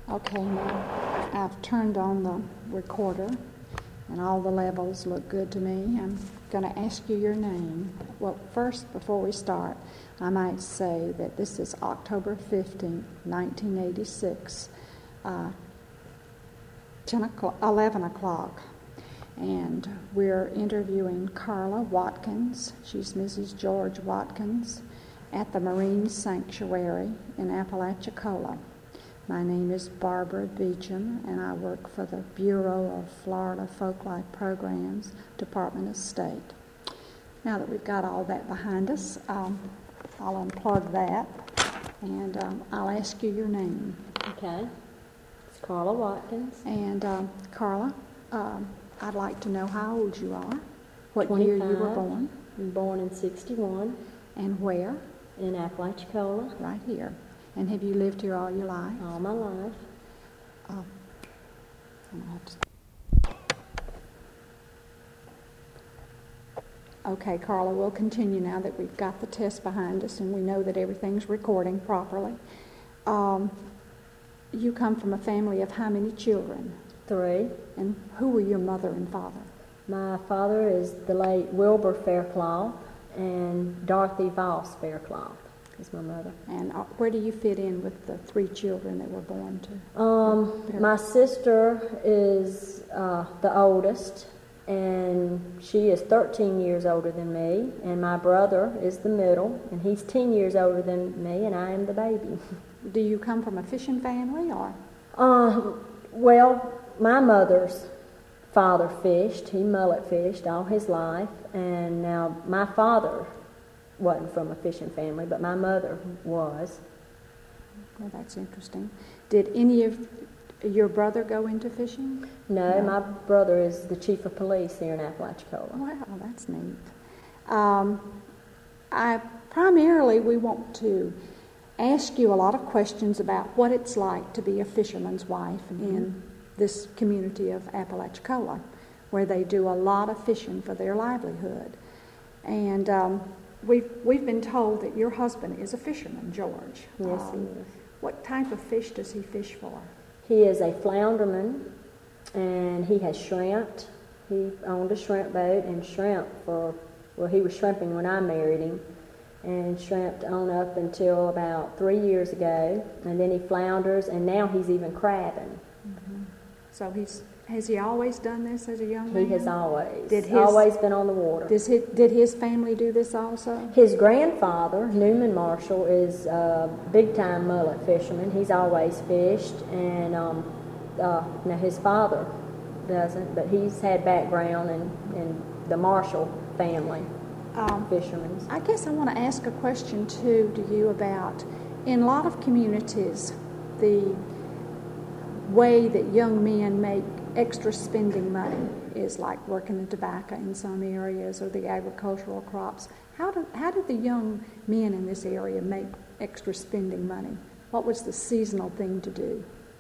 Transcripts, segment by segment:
Okay, now I've turned on the recorder and all the levels look good to me. I'm going to ask you your name. Well, first, before we start, I might say that this is October 15th, 1986, 11 o'clock, and we're interviewing Carla Watkins. She's Mrs. George Watkins at the Marine Sanctuary in Apalachicola. My name is Barbara Beecham, and I work for the Bureau of Florida Folklife Programs, Department of State. Now that we've got all that behind us, I'll unplug that, and I'll ask you your name. Okay. It's Carla Watkins. And Carla, I'd like to know how old you are, what 25. year you were born. I'm born in 61. And where? In Apalachicola. Right here. And have you lived here all your life? All my life. Okay, Carla, we'll continue now that we've got the test behind us and we know that everything's recording properly. You come from a family of how many children? 3. And who were your mother and father? My father is the late Wilbur Faircloth, and Dorothy Voss Faircloth is my mother. And where do you fit in with the 3 children that were born to? My sister is the oldest, and she is 13 years older than me, and my brother is the middle, and he's 10 years older than me, and I am the baby. Do you come from a fishing family, or? Well, my mother's father fished. He mullet fished all his life, and now my father wasn't from a fishing family, but my mother was. Well, that's interesting. Did any of your brother go into fishing? No, my brother is the chief of police here in Apalachicola. Wow, that's neat. Primarily, we want to ask you a lot of questions about what it's like to be a fisherman's wife in this community of Apalachicola, where they do a lot of fishing for their livelihood. And we've been told that your husband is a fisherman, George. Yes, he is. What type of fish does he fish for? He is a flounderman, and he has shrimped. He owned a shrimp boat and shrimped he was shrimping when I married him, and shrimped on up until about 3 years ago, and then he flounders, and now he's even crabbing. Mm-hmm. So has he always done this as a young man? He has always been on the water. Did his family do this also? His grandfather, Newman Marshall, is a big-time mullet fisherman. He's always fished, and now his father doesn't, but he's had background in the Marshall family. Fishermen. I guess I want to ask a question too to you about, in a lot of communities, the way that young men make extra spending money is like working the tobacco in some areas or the agricultural crops. How did the young men in this area make extra spending money? What was the seasonal thing to do?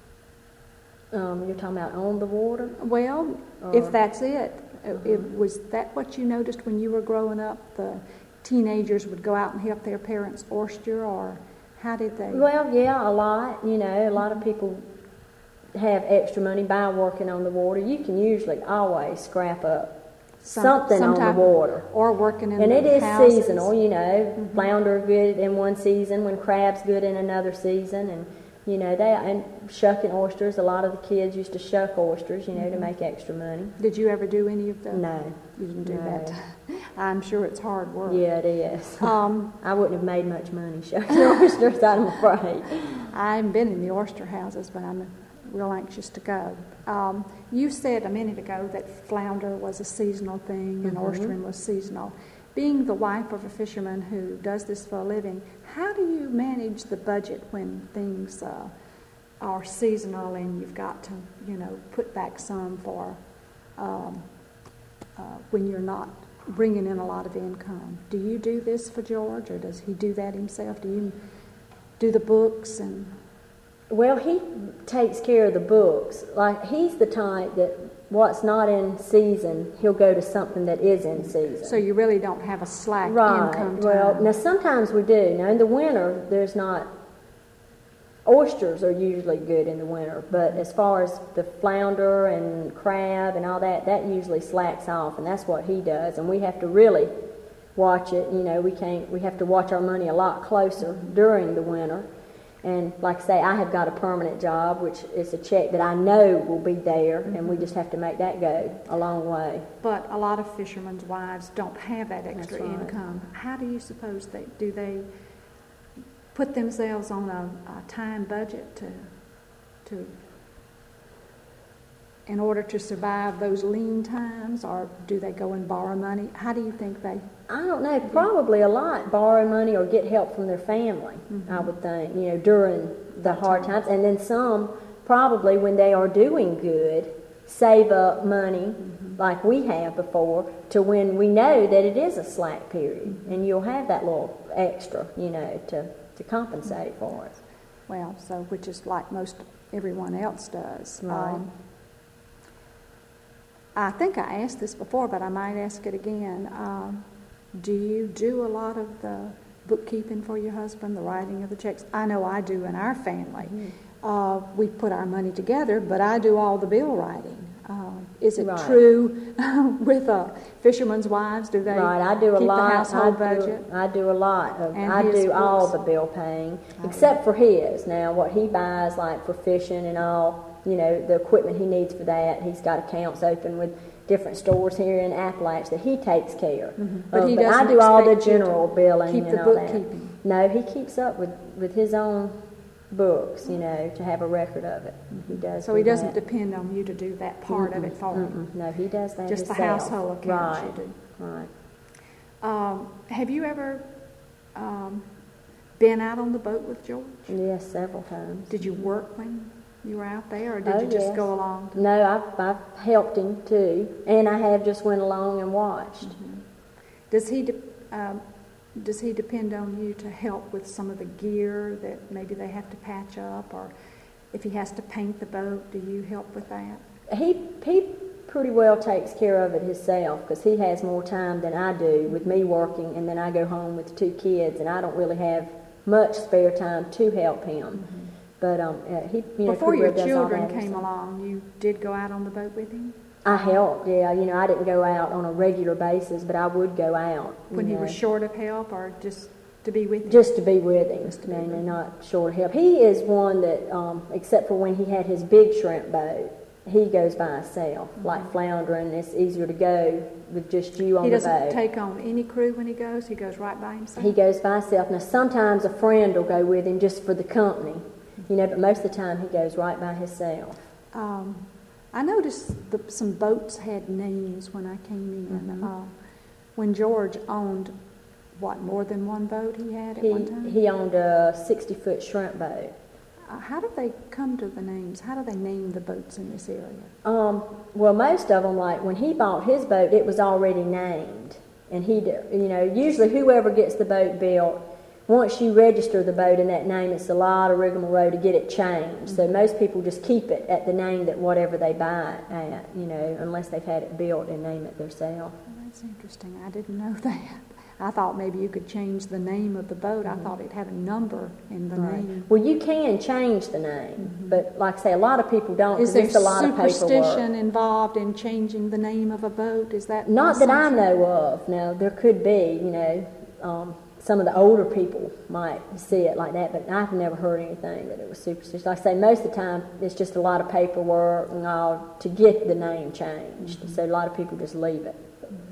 You're talking about on the water? Well, if that's it. Was that what you noticed when you were growing up? The teenagers would go out and help their parents oyster, or how did they? Well, yeah, a lot. A lot of people have extra money by working on the water. You can usually always scrap up something on the water. Or working in and the it is houses. Seasonal, Flounder good in one season, when crab's good in another season, and and shucking oysters. A lot of the kids used to shuck oysters, to make extra money. Did you ever do any of those? No. You didn't do that. I'm sure it's hard work. Yeah, it is. I wouldn't have made much money shucking oysters, I'm afraid. I haven't been in the oyster houses, but I'm real anxious to go. You said a minute ago that flounder was a seasonal thing and oystering was seasonal. Being the wife of a fisherman who does this for a living, how do you manage the budget when things are seasonal and you've got to, put back some for when you're not bringing in a lot of income? Do you do this for George, or does he do that himself? Do you do the books and? Well, he takes care of the books. Like, he's the type that what's not in season, he'll go to something that is in season. So you really don't have a slack income time. Well, now sometimes we do. Now in the winter, there's not Oysters are usually good in the winter, but as far as the flounder and crab and all that, that usually slacks off, and that's what he does. And we have to really watch it. You know, we have to watch our money a lot closer during the winter. And like I say, I have got a permanent job, which is a check that I know will be there, and we just have to make that go a long way. But a lot of fishermen's wives don't have that extra That's right. income. How do you suppose they put themselves on a time budget to in order to survive those lean times, or do they go and borrow money? How do you think they? I don't know, probably a lot borrow money or get help from their family, I would think, you know, during the hard times. And then some probably when they are doing good, save up money like we have before to when we know that it is a slack period, and you'll have that little extra, you know, to compensate for it. Well, so which is like most everyone else does. Right. I think I asked this before, but I might ask it again. Do you do a lot of the bookkeeping for your husband, the writing of the checks? I know I do in our family. We put our money together, but I do all the bill writing. Is it true with fishermen's wives? Do they Right, I do a keep lot. the household budget? I do a lot. And I his do all books? the bill paying, except for his. Now, what he buys, like for fishing and all, you know, the equipment he needs for that, he's got accounts open with different stores here in Appalachia that he takes care of. But he But doesn't I do all the expect you to general billing keep and the all bookkeeping. that. No, he keeps up with his own books, you know, to have a record of it. He does. So do he doesn't that. depend on you to do that part of it for him. No, he does that Just the himself. household accounts Right. you do. Right. Have you ever been out on the boat with George? Yes, several times. Did you work when you were out there, or did Oh, you just yes. go along? No, I've helped him too, and I have just went along and watched. Does he depend on you to help with some of the gear that maybe they have to patch up, or if he has to paint the boat, do you help with that? He pretty well takes care of it himself because he has more time than I do with me working, and then I go home with 2 kids, and I don't really have much spare time to help him. But he, you know, Before pretty your well does all children that came himself. along, you did go out on the boat with him? I helped, yeah. You know, I didn't go out on a regular basis, but I would go out. When you he know. was short of help, or just to be with him? Just to be with him, Just to be with him. not short of help. He is one that, except for when he had his big shrimp boat, he goes by himself, like floundering. It's easier to go with just you on He the doesn't boat. take on any crew when he goes right by himself? He goes by himself. Now, sometimes a friend will go with him just for the company, you know, but most of the time he goes right by himself. I noticed some boats had names when I came in. When George owned, more than one boat he had at one time? He owned a 60-foot shrimp boat. How did they come to the names? How do they name the boats in this area? Well, most of them, like when he bought his boat, it was already named. And you know, usually whoever gets the boat built, once you register the boat in that name, it's a lot of rigmarole to get it changed. So most people just keep it at the name that whatever they buy it at, you know, unless they've had it built and name it themselves. Well, that's interesting. I didn't know that. I thought maybe you could change the name of the boat. I thought it had a number in the name. Well, you can change the name, but like I say, a lot of people don't. Is 'cause there it's a lot of superstition paperwork. involved in changing the name of a boat? Is that Not that I assumption? know of. No, there could be, you know, some of the older people might see it like that, but I've never heard anything that it was superstitious. Like I say, most of the time it's just a lot of paperwork and all to get the name changed. So a lot of people just leave it.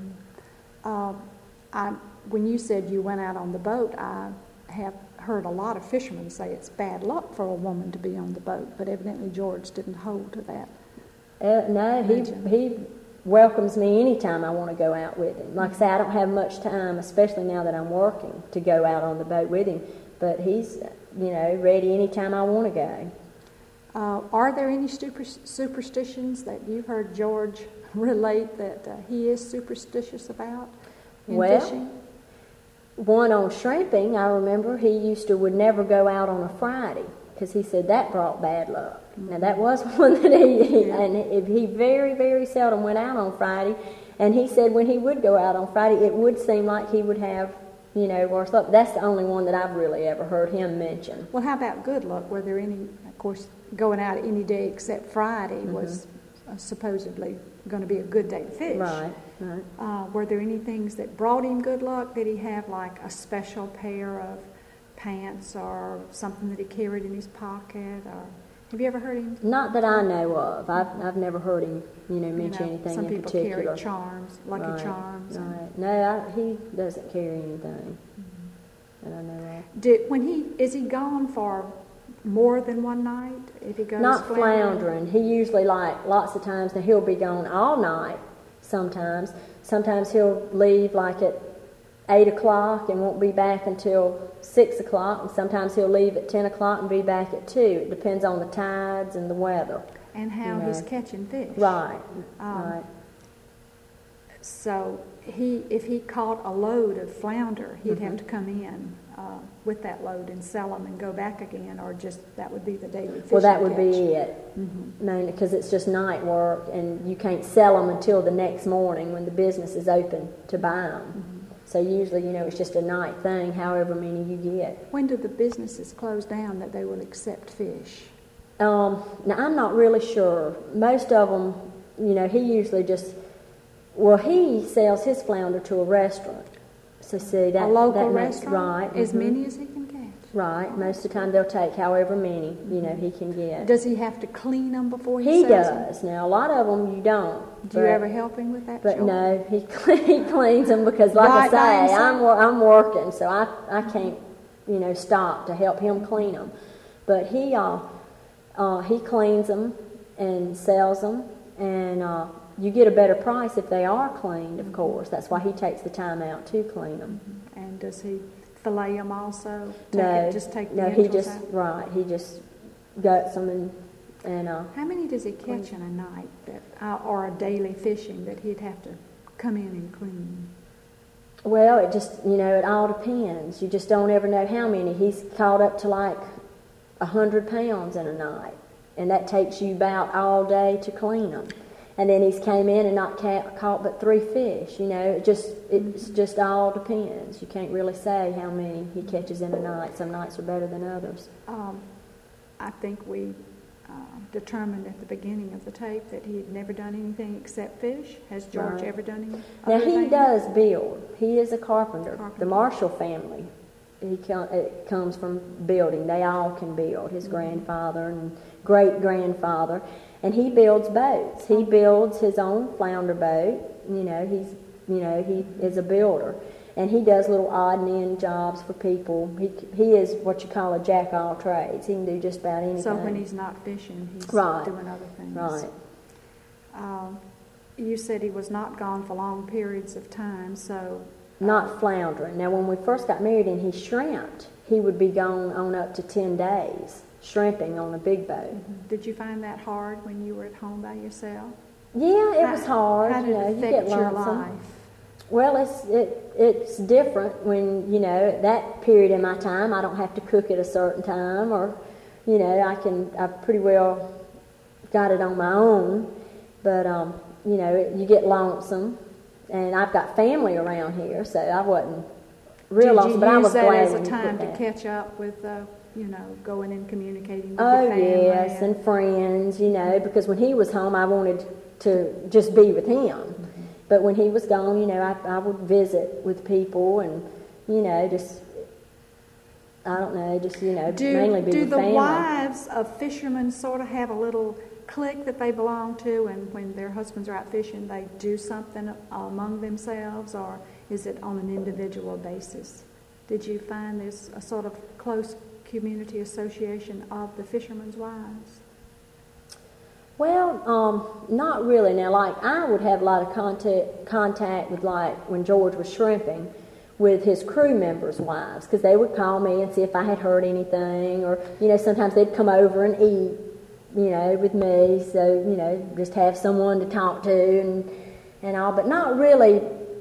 When you said you went out on the boat, I have heard a lot of fishermen say it's bad luck for a woman to be on the boat, but evidently George didn't hold to that. No, he welcomes me anytime I want to go out with him. Like I say, I don't have much time, especially now that I'm working, to go out on the boat with him, but he's, you know, ready anytime I want to go. Are there any superstitions that you've heard George relate that he is superstitious about in fishing? One on shrimping, I remember he would never go out on a Friday because he said that brought bad luck. Now that was one that he very, very seldom went out on Friday, and he said when he would go out on Friday, it would seem like he would have worse luck. That's the only one that I've really ever heard him mention. Well, how about good luck? Were there any, of course, going out any day except Friday was supposedly going to be a good day to fish. Right. Were there any things that brought him good luck? Did he have like a special pair of pants or something that he carried in his pocket? Or have you ever heard him? Not that I know of. I've never heard him, mention anything some in people particular. carry charms, lucky charms. Right. No, he doesn't carry anything that I know of. Is he gone for more than one night? If he goes not floundering. He usually lots of times. Now he'll be gone all night. Sometimes he'll leave like at 8 o'clock and won't be back until 6 o'clock, and sometimes he'll leave at 10 o'clock and be back at 2. It depends on the tides and the weather. And how he's catching fish. Right, right. So if he caught a load of flounder, he'd have to come in with that load and sell them and go back again, or just that would be the daily fishing. Well, that would catch. be it, mainly because it's just night work, and you can't sell them until the next morning when the business is open to buy them. So usually, it's just a night thing, however many you get. When do the businesses close down that they will accept fish? Now, I'm not really sure. Most of them, he usually just, he sells his flounder to a restaurant. So see, that, a local that makes, restaurant? right. As many as he can catch? Right. Most of the time they'll take however many, he can get. Does he have to clean them before he sells them? He does. Now, a lot of them you don't. Do you ever help him with that? But chore? no, he cleans them because, like Right by I say, himself? I'm working, so I can't, stop to help him clean them. But he cleans them and sells them, and you get a better price if they are cleaned, of course. That's why he takes the time out to clean them. And does he fillet them also? No, he just out? He just guts them and How many does he catch in a night or a daily fishing that he'd have to come in and clean? Well, it just it all depends. You just don't ever know how many. He's caught up to like 100 pounds in a night, and that takes you about all day to clean them. And then he's came in and not caught but 3 fish. It just all depends. You can't really say how many he catches in a night. Some nights are better than others. I think we determined at the beginning of the tape that he had never done anything except fish. Has George ever done anything? Now he does build. He is a carpenter. The Marshall family, it comes from building. They all can build. His grandfather and great-grandfather. And he builds boats. He builds his own flounder boat. He is a builder. And he does little odd and end jobs for people. He is what you call a jack of all trades. He can do just about anything. So when he's not fishing, he's doing other things. Right. You said he was not gone for long periods of time, so... Not floundering. Now, when we first got married and he shrimped, he would be gone on up to 10 days, shrimping on a big boat. Did you find that hard when you were at home by yourself? Yeah, it was hard. How did it affect your life? Well, it's different when, at that period in my time, I don't have to cook at a certain time, or, I pretty well got it on my own. But, you get lonesome, and I've got family around here, so I wasn't real lonesome, but I was glad when you put that. Did you use that as a time to catch up with, going and communicating with your family? Oh, yes, and friends, because when he was home, I wanted to just be with him. But when he was gone, I would visit with people and, just, I don't know, just, mainly be with family. Do the wives of fishermen sort of have a little clique that they belong to, and when their husbands are out fishing, they do something among themselves, or is it on an individual basis? Did you find there's a sort of close community association of the fishermen's wives? Well, not really. Now, like, I would have a lot of contact with, like, when George was shrimping, with his crew members' wives, because they would call me and see if I had heard anything, or, sometimes they'd come over and eat, with me, so, just have someone to talk to and all, but not really,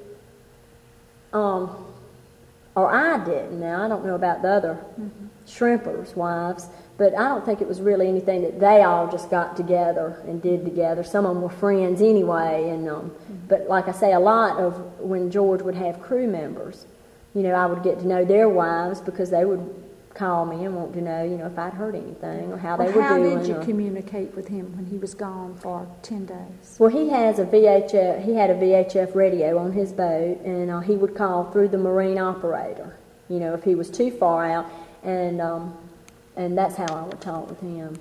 or I didn't. Now, I don't know about the other shrimpers' wives, but I don't think it was really anything that they all just got together and did together. Some of them were friends anyway, and but like I say, a lot of when George would have crew members, I would get to know their wives because they would call me and want to know, if I'd heard anything or how they were How doing. did you communicate with him when he was gone for 10 days? Well, he had a VHF radio on his boat, and he would call through the marine operator, if he was too far out, and that's how I would talk with him.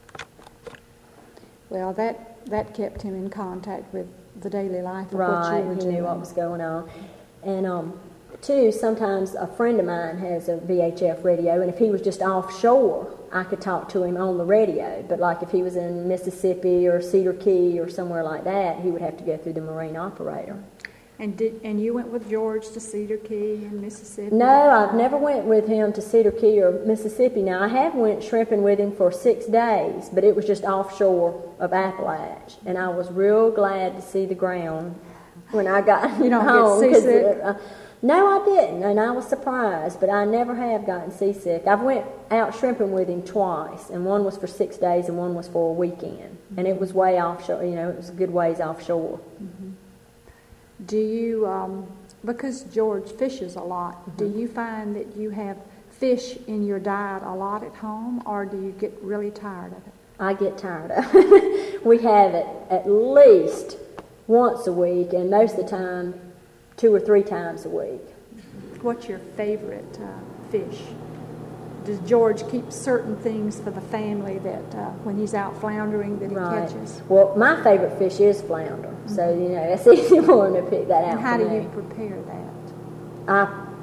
Well, that kept him in contact with the daily life of what you were Right, he doing. knew what was going on. And too, sometimes a friend of mine has a VHF radio, and if he was just offshore, I could talk to him on the radio. But like if he was in Mississippi or Cedar Key or somewhere like that, he would have to go through the marine operator. And you went with George to Cedar Key in Mississippi? No, I've never went with him to Cedar Key or Mississippi. Now, I have went shrimping with him for 6 days, but it was just offshore of Appalachia, and I was real glad to see the ground when I got home. You don't get seasick? No, I didn't, and I was surprised, but I never have gotten seasick. I've went out shrimping with him twice, and one was for 6 days and one was for a weekend, and it was way offshore, it was a good ways offshore. Mm-hmm. Do you, because George fishes a lot, do you find that you have fish in your diet a lot at home, or do you get really tired of it? I get tired of it. We have it at least once a week, and most of the time 2 or 3 times a week. What's your favorite fish? Does George keep certain things for the family that when he's out floundering that he catches? Well, my favorite fish is flounder, so it's easy for him to pick that out. And how for do me. you prepare that?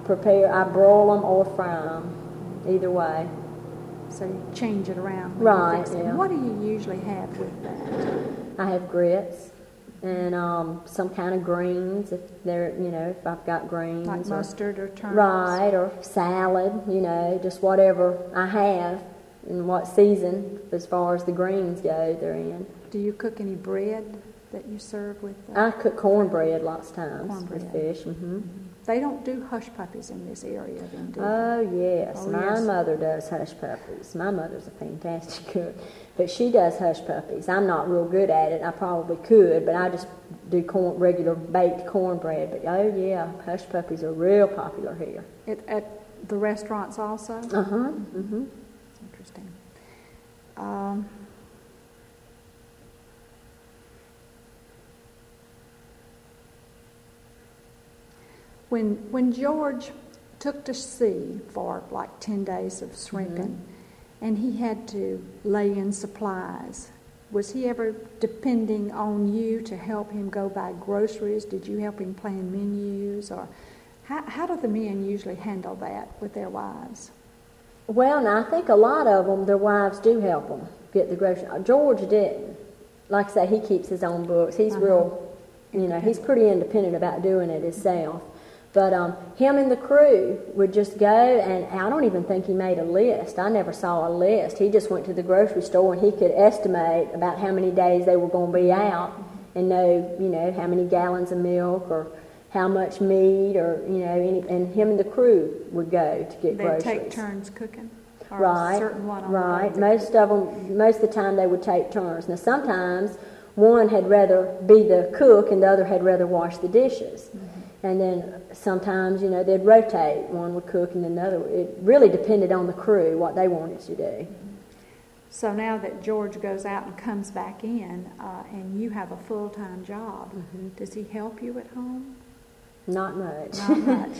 I broil them or fry them, either way. So you change it around. Right, yeah. What do you usually have with that? I have grits and some kind of greens if they're, if I've got greens. Like mustard or turnips? Right, or salad, just whatever I have and what season as far as the greens go they're in. Do you cook any bread that you serve with? I cook cornbread lots of times cornbread. with fish. Mm-hmm. They don't do hush puppies in this area, then, do they? Oh, yes. My mother does hush puppies. My mother's a fantastic cook, but she does hush puppies. I'm not real good at it. I probably could, but I just do regular baked cornbread. But, oh, yeah, hush puppies are real popular here. At the restaurants also? Uh-huh. Mm-hmm. That's interesting. When George took to sea for like 10 days of shrimping, and he had to lay in supplies, was he ever depending on you to help him go buy groceries? Did you help him plan menus? Or how do the men usually handle that with their wives? Well, now, I think a lot of them, their wives do help them get the groceries. George didn't. Like I say, he keeps his own books. He's real, he's pretty independent about doing it himself. But him and the crew would just go, and I don't even think he made a list. I never saw a list. He just went to the grocery store, and he could estimate about how many days they were going to be out and know, how many gallons of milk or how much meat or, and him and the crew would go to get groceries. They'd take turns cooking? Or Right, a certain one on right. the boat? Most of the time they would take turns. Now, sometimes one had rather be the cook and the other had rather wash the dishes. And then sometimes, they'd rotate. One would cook and then another. It really depended on the crew, what they wanted to do. So now that George goes out and comes back in, and you have a full-time job, does he help you at home? Not much. Not much.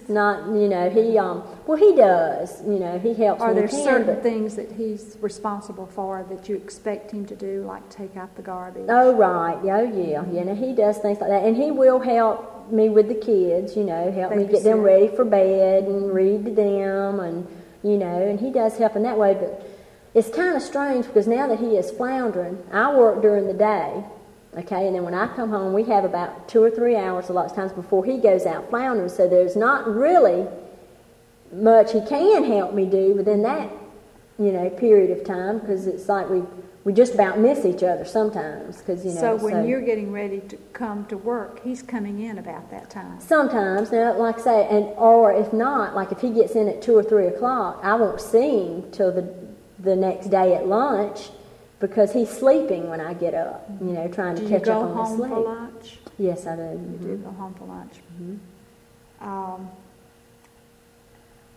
he does. He helps Are when there he can, certain but- things that he's responsible for that you expect him to do, like take out the garbage? Oh, right. Oh, yeah. He does things like that. And he will help me with the kids, help me get them Babysit. ready for bed and read to them and, and he does help in that way. But it's kind of strange because now that he is floundering, I work during the day, okay, and then when I come home, we have about 2 or 3 hours a lot of times before he goes out floundering, so there's not really much he can help me do within that, period of time because it's like we just about miss each other sometimes. So when you're getting ready to come to work, he's coming in about that time? Sometimes, now, like I say, or if not, like if he gets in at 2 or 3 o'clock, I won't see him till the next day at lunch because he's sleeping when I get up, trying to catch up on his sleep. Do you go home for lunch? Yes, I do. You do go home for lunch.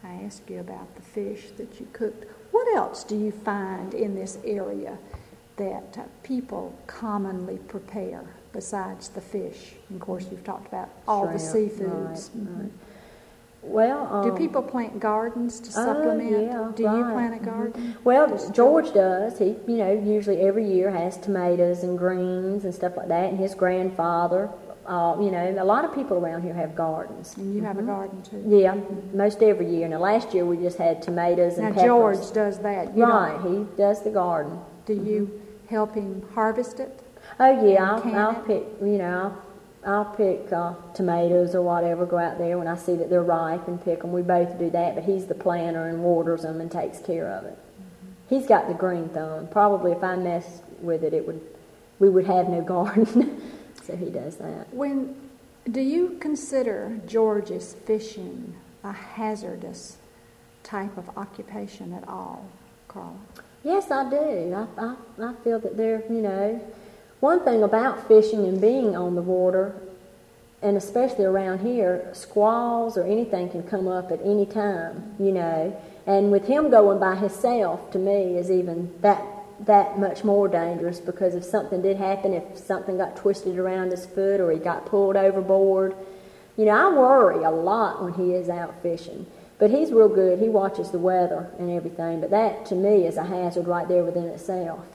I asked you about the fish that you cooked. What else do you find in this area that people commonly prepare besides the fish? And of course, you've talked about all the seafoods. Right. Well, do people plant gardens to supplement? Yeah, do you plant a garden? Well, George does. He, usually every year has tomatoes and greens and stuff like that. And his grandfather, a lot of people around here have gardens. And you have a garden too? Yeah, most every year. Now, last year we just had tomatoes and peppers. Now, George does that. Right, he does the garden. Do you help him harvest it? Oh, yeah, I'll pick, I'll pick tomatoes or whatever, go out there when I see that they're ripe and pick them. We both do that, but he's the planter and waters them and takes care of it. He's got the green thumb. Probably if I messed with it, we would have no garden. So he does that. Do you consider George's fishing a hazardous type of occupation at all, Carla? Yes, I do. I feel that they're, one thing about fishing and being on the water, and especially around here, squalls or anything can come up at any time, And with him going by himself, to me, is even that much more dangerous, because if something did happen, if something got twisted around his foot or he got pulled overboard, I worry a lot when he is out fishing. But he's real good. He watches the weather and everything. But that, to me, is a hazard right there within itself.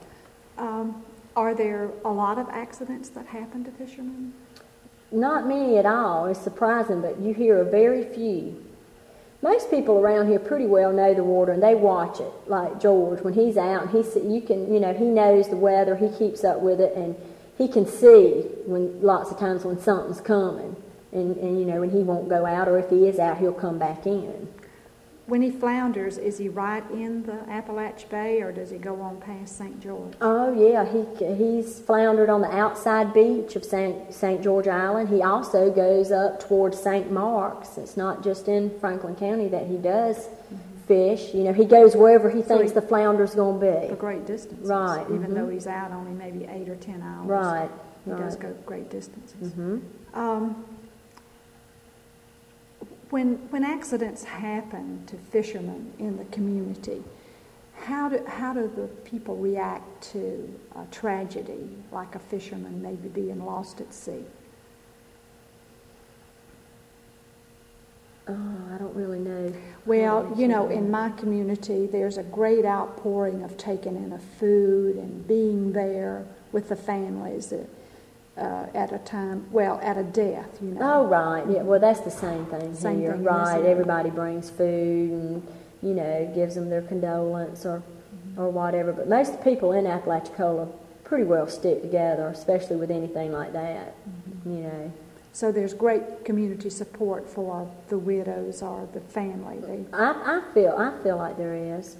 Are there a lot of accidents that happen to fishermen? Not many at all. It's surprising, but you hear of very few. Most people around here pretty well know the water, and they watch it. Like George, when he's out, and he knows the weather. He keeps up with it, and he can see lots of times when something's coming, and when he won't go out, or if he is out, he'll come back in. When he flounders, is he right in the Appalachia Bay, or does he go on past St. George? Oh, yeah. He's floundered on the outside beach of St. George Island. He also goes up towards St. Mark's. It's not just in Franklin County that he does fish. He goes wherever he thinks the flounder's going to be. For great distances. Right. Even though he's out only maybe 8 or 10 hours. Right. He does go great distances. Mm-hmm. When accidents happen to fishermen in the community, how do the people react to a tragedy like a fisherman maybe being lost at sea? Oh, I don't really know. Well, in my community, there's a great outpouring of taking in of food and being there with the families at a death, Oh, right. Yeah. Well, that's the same thing here. Right. Everybody brings food and, gives them their condolence or whatever. But most people in Apalachicola pretty well stick together, especially with anything like that, So there's great community support for the widows or the family. I feel like there is.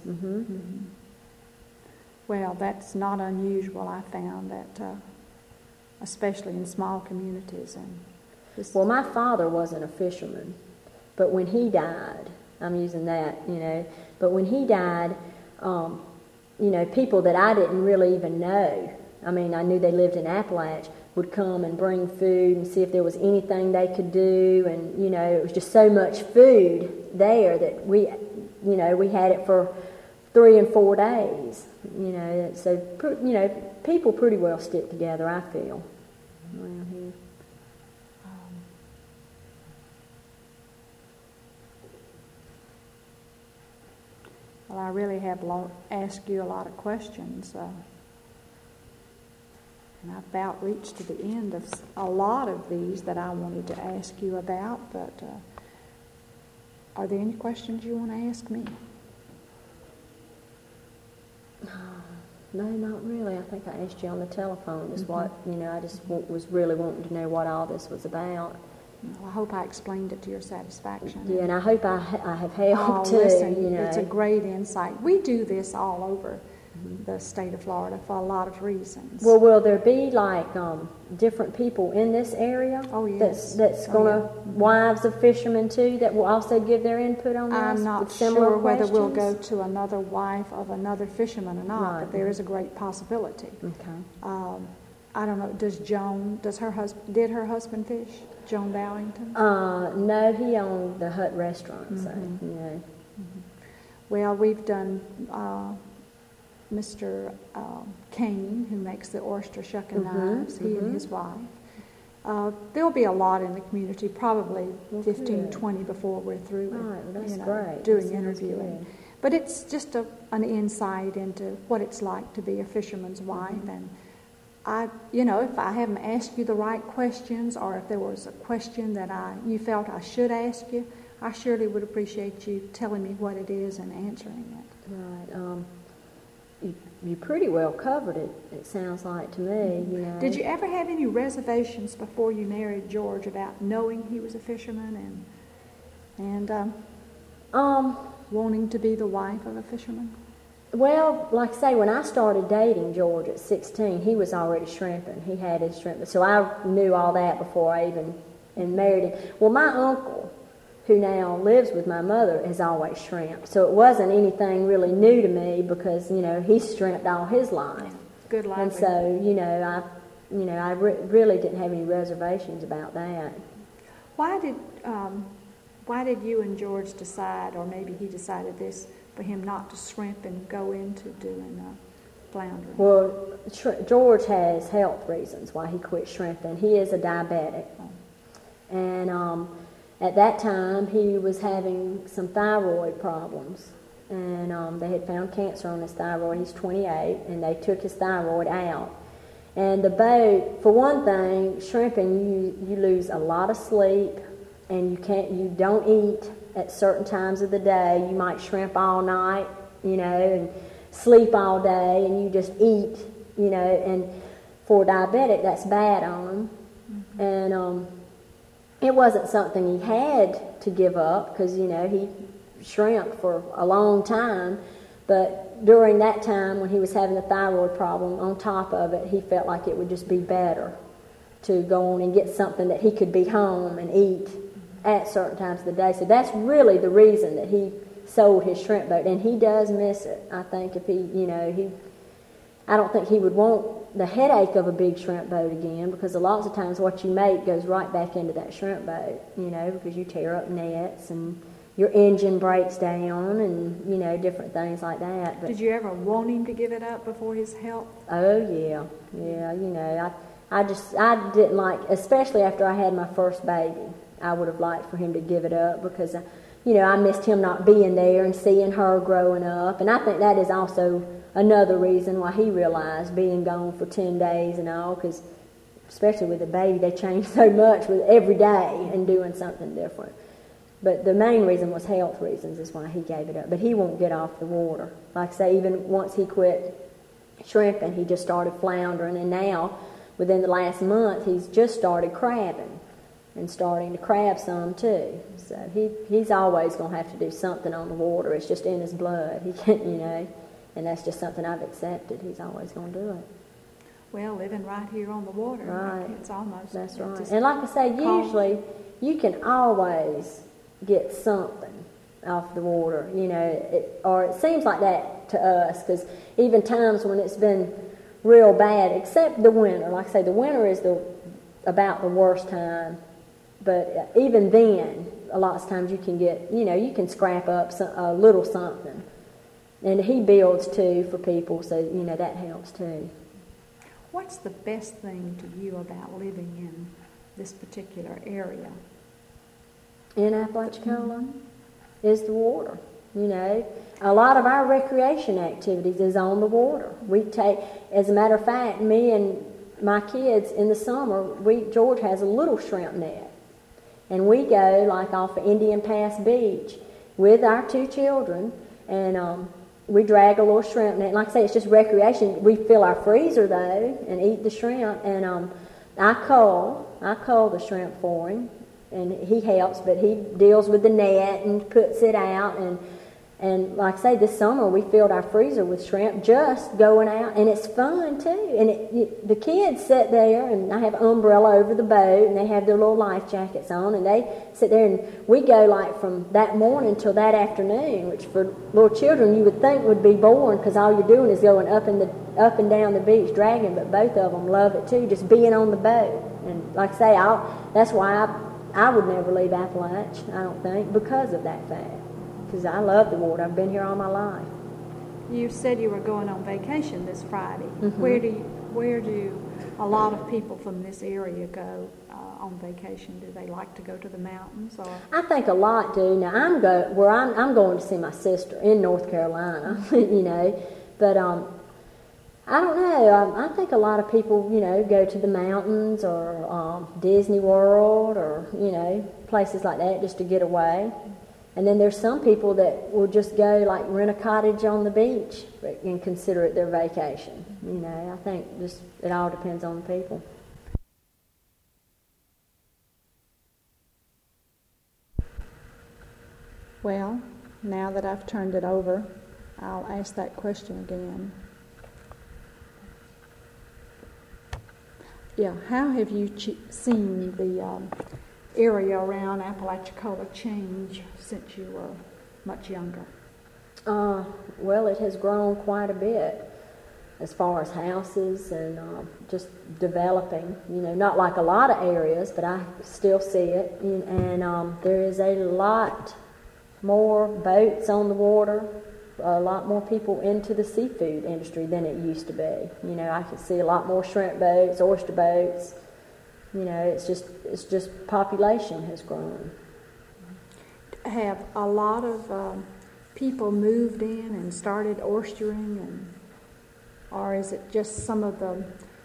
Well, that's not unusual. I found that, especially in small communities. Well, my father wasn't a fisherman, but when he died, I'm using that, but when he died, people that I didn't really even know, I knew they lived in Appalachia, would come and bring food and see if there was anything they could do, and, it was just so much food there that we had it for 3 and 4 days, so, people pretty well stick together, I feel, around here. Well, I really have asked you a lot of questions, and I've about reached to the end of a lot of these that I wanted to ask you about, but are there any questions you want to ask me? No, not really. I think I asked you on the telephone just what, I just was really wanting to know what all this was about. Well, I hope I explained it to your satisfaction. Yeah, and I hope I have helped too. Listen, it's a great insight. We do this all over the state of Florida for a lot of reasons. Well, will there be like different people in this area? Oh, yes. That's going to, wives of fishermen too, that will also give their input on this? I'm not sure whether we'll go to another wife of another fisherman or not, but there is a great possibility. Okay. I don't know. Did her husband fish? Joan Bowington? No, he owned the Hut restaurant, so, Well, we've done Mr. Kane, who makes the oyster shucking knives, he and his wife. There'll be a lot in the community, probably 15, 20 before we're through with That's great. doing interviewing. But it's just an insight into what it's like to be a fisherman's wife. And if I haven't asked you the right questions, or if there was a question that you felt I should ask you, I surely would appreciate you telling me what it is and answering it. Right. You pretty well covered it, it sounds like to me. Did you ever have any reservations before you married George about knowing he was a fisherman and wanting to be the wife of a fisherman? Well, like I say, when I started dating George at 16, he was already shrimping. He had his shrimp. So I knew all that before I even married him. Well, my uncle, who now lives with my mother, has always shrimped. So it wasn't anything really new to me because, he's shrimped all his life. Good life. And so, I really didn't have any reservations about that. Why did you and George decide, or maybe he decided this, for him not to shrimp and go into doing floundering? Well, George has health reasons why he quit shrimping. He is a diabetic. And at that time, he was having some thyroid problems. And they had found cancer on his thyroid. He's 28, and they took his thyroid out. And the boat, for one thing, shrimping, you lose a lot of sleep, and you don't eat at certain times of the day. You might shrimp all night, and sleep all day, and you just eat, and for a diabetic, that's bad on him. Mm-hmm. And it wasn't something he had to give up because, he shrimped for a long time. But during that time when he was having the thyroid problem, on top of it, he felt like it would just be better to go on and get something that he could be home and eat at certain times of the day. So that's really the reason that he sold his shrimp boat. And he does miss it. I think if I don't think he would want the headache of a big shrimp boat again, because a lot of times what you make goes right back into that shrimp boat, because you tear up nets and your engine breaks down and, different things like that. But, did you ever want him to give it up before his health? Oh, yeah. Yeah, I didn't like, especially after I had my first baby, I would have liked for him to give it up because, I missed him not being there and seeing her growing up. And I think that is also another reason why he realized being gone for 10 days and all, because especially with a baby, they change so much with every day and doing something different. But the main reason was health reasons is why he gave it up. But he won't get off the water. Like I say, even once he quit shrimping, he just started floundering. And now, within the last month, he's just started crabbing and starting to crab some too. So he's always going to have to do something on the water. It's just in his blood. He can't, and that's just something I've accepted. He's always going to do it. Well, living right here on the water, right. It's almost... That's right. And like I say, usually you can always get something off the water, or it seems like that to us, because even times when it's been real bad, except the winter. Like I say, the winter is about the worst time, but even then, a lot of times you can get, you can scrap up a little something. And he builds too for people, so that helps too. What's the best thing to you about living in this particular area? In Apalachicola is the water. A lot of our recreation activities is on the water. We take, as a matter of fact, me and my kids in the summer, George has a little shrimp net, and we go like off of Indian Pass Beach with our 2 children, and we drag a little shrimp net. Like I say, it's just recreation. We fill our freezer though and eat the shrimp, and I cull the shrimp for him. And he helps, but he deals with the net and puts it out. And like I say, this summer we filled our freezer with shrimp just going out. And it's fun, too. And the kids sit there, and I have an umbrella over the boat, and they have their little life jackets on. And they sit there, and we go like from that morning till that afternoon, which for little children you would think would be boring because all you're doing is going up and down the beach dragging. But both of them love it, too, just being on the boat. And like I say, that's why I would never leave Appalachia, I don't think, because of that fact. because I love the water. I've been here all my life. You said you were going on vacation this Friday. Mm-hmm. Where do a lot of people from this area go on vacation? Do they like to go to the mountains, or? I think a lot do. Now I'm going to see my sister in North Carolina, you know, but I don't know. I think a lot of people, you know, go to the mountains or Disney World or, you know, places like that just to get away. And then there's some people that will just go, like, rent a cottage on the beach and consider it their vacation. You know, I think just it all depends on the people. Well, now that I've turned it over, I'll ask that question again. Yeah, how have you seen the area around Apalachicola change since you were much younger? Well, it has grown quite a bit as far as houses and just developing. You know, not like a lot of areas, but I still see it. And there is a lot more boats on the water, a lot more people into the seafood industry than it used to be. You know, I can see a lot more shrimp boats, oyster boats. You know, it's just population has grown. Have a lot of people moved in and started oystering, or is it just some of the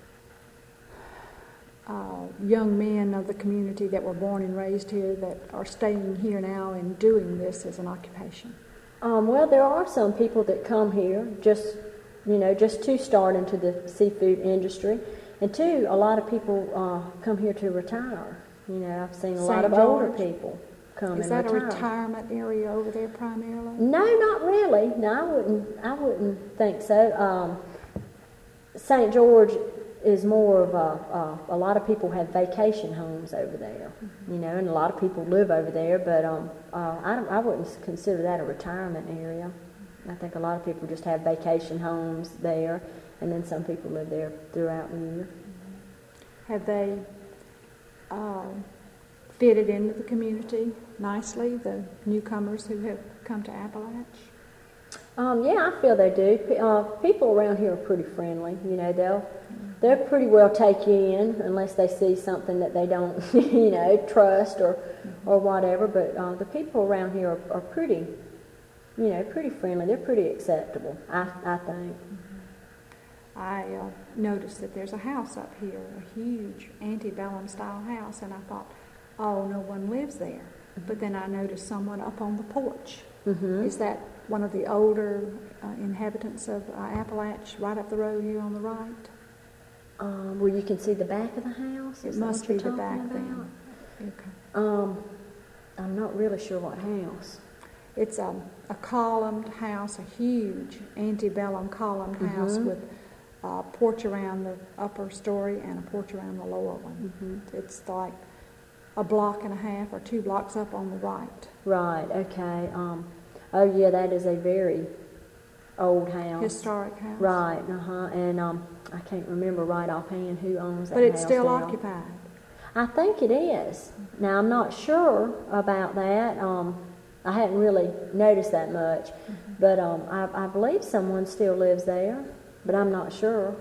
young men of the community that were born and raised here that are staying here now and doing this as an occupation? Well, there are some people that come here just to start into the seafood industry. And two, a lot of people come here to retire. You know, I've seen a lot of older people come and retire. Is that a retirement area over there primarily? No, not really. No, I wouldn't think so. St. George is more of a lot of people have vacation homes over there. Mm-hmm. You know, and a lot of people live over there. But I wouldn't consider that a retirement area. I think a lot of people just have vacation homes there. And then some people live there throughout the year. Have they fitted into the community nicely, the newcomers who have come to Appalach? Yeah, I feel they do. People around here are pretty friendly. You know, they'll pretty well take you in unless they see something that they don't, you know, trust or whatever. But the people around here are pretty, you know, pretty friendly. They're pretty acceptable, I think. I noticed that there's a house up here, a huge antebellum style house, and I thought, oh, no one lives there. Mm-hmm. But then I noticed someone up on the porch. Mm-hmm. Is that one of the older inhabitants of Appalach, right up the road here on the right? Where you can see the back of the house? It must be the back then. Okay. I'm not really sure what house. It's a columned house, a huge antebellum columned house with a porch around the upper story and a porch around the lower one. Mm-hmm. It's like a block and a half or 2 blocks up on the right. Right, okay. Oh, yeah, that is a very old house. Historic house. Right, and I can't remember right offhand who owns that house. But it's still now. occupied. I think it is. Now, I'm not sure about that. I hadn't really noticed that much. Mm-hmm. But I believe someone still lives there, but I'm not sure.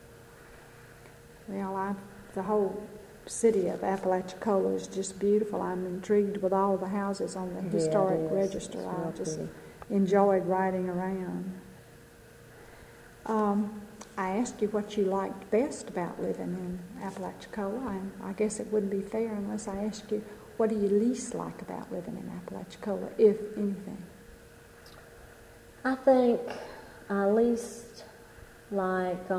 Well, the whole city of Apalachicola is just beautiful. I'm intrigued with all the houses on the historic register. I just enjoyed riding around. I asked you what you liked best about living in Apalachicola, and I guess it wouldn't be fair unless I asked you, what do you least like about living in Apalachicola, if anything? I think I least like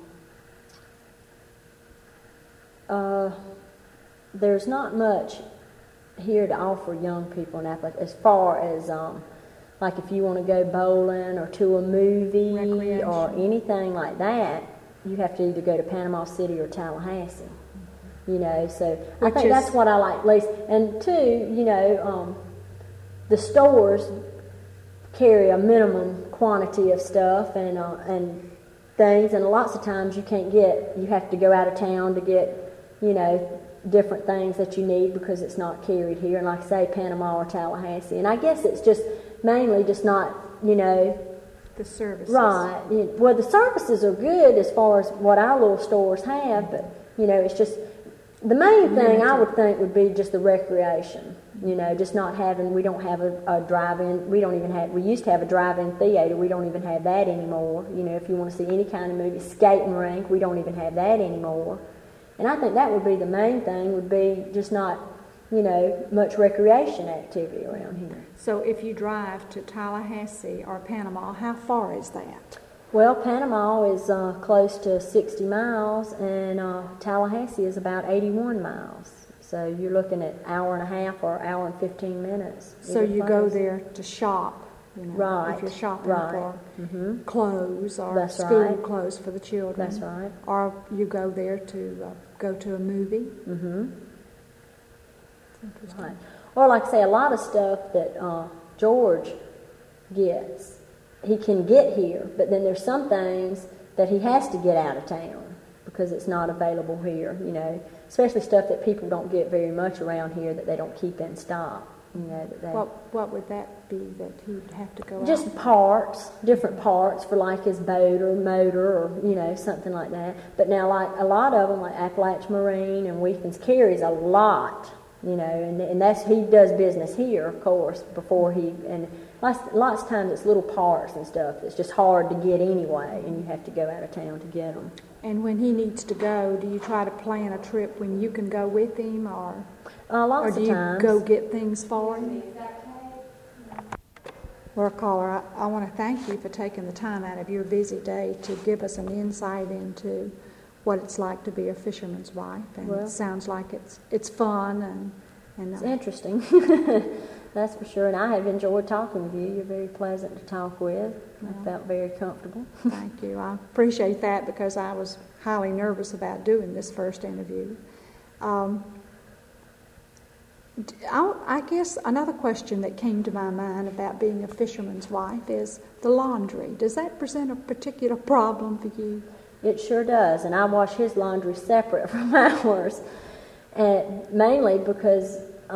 there's not much here to offer young people in Appalachia as far as like if you want to go bowling or to a movie or anything like that, you have to either go to Panama City or Tallahassee. You know, so I think that's what I like least. And two, you know, the stores carry a minimum quantity of stuff and things, and lots of times you have to go out of town to get, you know, different things that you need because it's not carried here. And like I say, Panama or Tallahassee. And I guess it's just mainly just not, you know. The services. Right. Well, the services are good as far as what our little stores have, but, you know, it's just, the main thing I would think would be just the recreation. You know, just not having, we don't have a drive-in, we used to have a drive-in theater, we don't even have that anymore. You know, if you want to see any kind of movie, skating rink, we don't even have that anymore. And I think that would be the main thing, would be just not, you know, much recreation activity around here. So if you drive to Tallahassee or Panama, how far is that? Well, Panama is close to 60 miles, and Tallahassee is about 81 miles. So you're looking at hour and a half or hour and 15 minutes. So you go there to shop, you know, right. If you're shopping right. for clothes or That's school right. clothes for the children. That's right. Or you go there to go to a movie. Right. Or like I say, a lot of stuff that George gets, he can get here, but then there's some things that he has to get out of town because it's not available here, you know, especially stuff that people don't get very much around here that they don't keep in stock, you know. What would that be that he'd have to go just out? Parts, different parts for like his boat or motor or, you know, something like that. But now like a lot of them, like Appalachian Marine and Weekends carries a lot, you know, and that's, he does business here, of course, before he, and lots of times it's little parts and stuff that's just hard to get anyway, and you have to go out of town to get them. And when he needs to go, do you try to plan a trip when you can go with him, or Lots do of you times. go get things for him? Well, caller, I want to thank you for taking the time out of your busy day to give us an insight into what it's like to be a fisherman's wife. And Well, it sounds like it's fun and it's interesting. That's for sure. And I have enjoyed talking with you. You're very pleasant to talk with. I felt very comfortable. Thank you. I appreciate that because I was highly nervous about doing this first interview. I guess another question that came to my mind about being a fisherman's wife is the laundry. Does that present a particular problem for you? It sure does. And I wash his laundry separate from ours. And mainly because,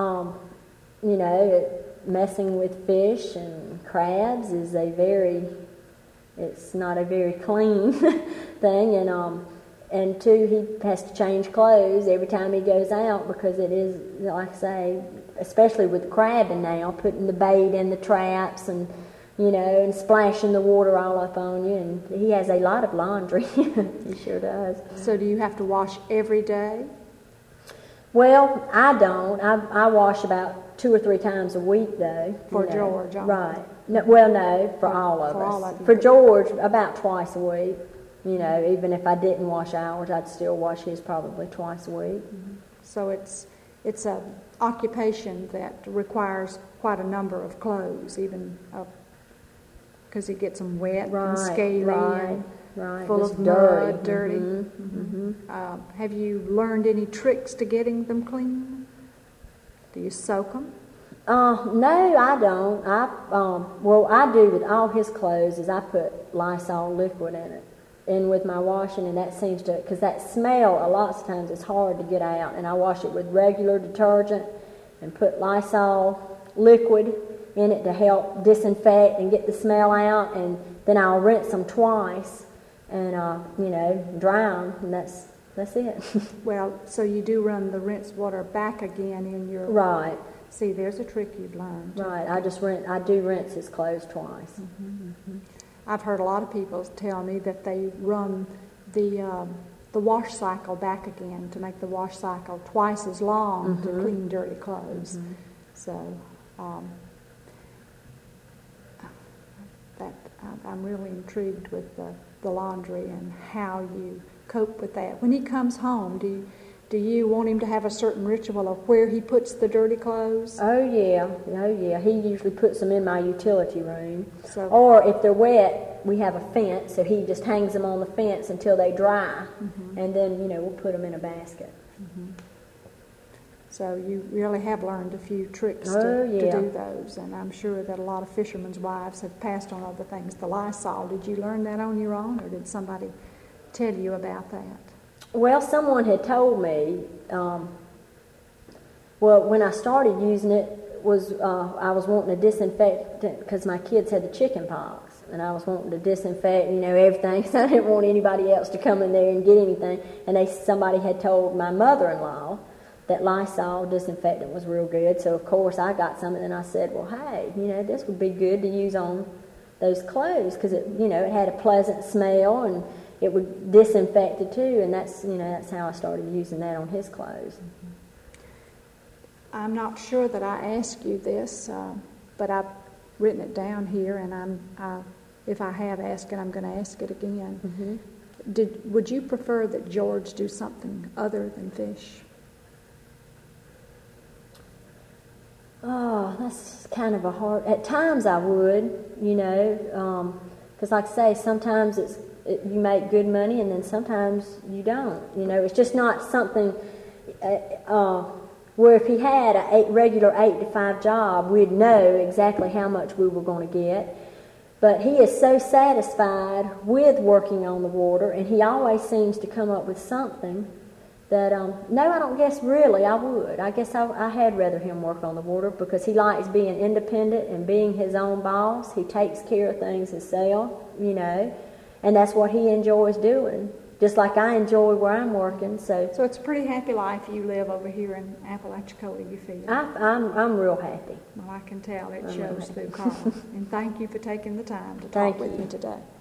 you know, messing with fish and crabs is it's not a very clean thing. And two, he has to change clothes every time he goes out because it is, like I say, especially with crabbing now, putting the bait in the traps and, you know, and splashing the water all up on you. And he has a lot of laundry. He sure does. So do you have to wash every day? Well, I don't. I wash about 2 or 3 times a week, though. For George, right? No, well, no, for all of for us. all of you. For George, about twice a week. You know, even if I didn't wash ours, I'd still wash his probably twice a week. So it's a occupation that requires quite a number of clothes, even because he gets them wet and scaly and full just of dirty. mud, dirty. Have you learned any tricks to getting them clean? Do you soak them? No, I don't. What I do with all his clothes is I put Lysol liquid in with my washing, and that seems to, because that smell a lot of times is hard to get out, and I wash it with regular detergent and put Lysol liquid in it to help disinfect and get the smell out, and then I'll rinse them twice and you know, dry them, and that's it. Well, so you do run the rinse water back again in your... Right. See, there's a trick you've learned. Right. I do rinse his clothes twice. I've heard a lot of people tell me that they run the wash cycle back again to make the wash cycle twice as long to clean dirty clothes. So I'm really intrigued with the laundry and how you cope with that. When he comes home, do you want him to have a certain ritual of where he puts the dirty clothes? Oh yeah. He usually puts them in my utility room. So, or if they're wet, we have a fence, so he just hangs them on the fence until they dry, and then, you know, we'll put them in a basket. So you really have learned a few tricks to do those, and I'm sure that a lot of fishermen's wives have passed on other things. The Lysol, did you learn that on your own, or did somebody tell you about that? Well, someone had told me, when I started using it, I was wanting to disinfect because my kids had the chicken pox, and I was wanting to disinfect, everything. So I didn't want anybody else to come in there and get anything. And somebody had told my mother-in-law that Lysol disinfectant was real good. So of course I got some, and then I said, well, hey, this would be good to use on those clothes because it had a pleasant smell and it would disinfect it too. And that's how I started using that on his clothes. I'm not sure that I asked you this, but I've written it down here, and if I have asked it, I'm going to ask it again. Mm-hmm. Would you prefer that George do something other than fish? Oh, that's kind of a hard. At times I would, because like I say, sometimes you make good money, and then sometimes you don't. It's just not something. Where if he had a regular 8-to-5 job, we'd know exactly how much we were going to get. But he is so satisfied with working on the water, and he always seems to come up with something that, no, I don't guess really I would. I guess I had rather him work on the water because he likes being independent and being his own boss. He takes care of things himself, and that's what he enjoys doing. Just like I enjoy where I'm working, so it's a pretty happy life you live over here in Apalachicola, you feel? I'm real happy. Well, I can tell it shows through Carla. And thank you for taking the time to talk with me today.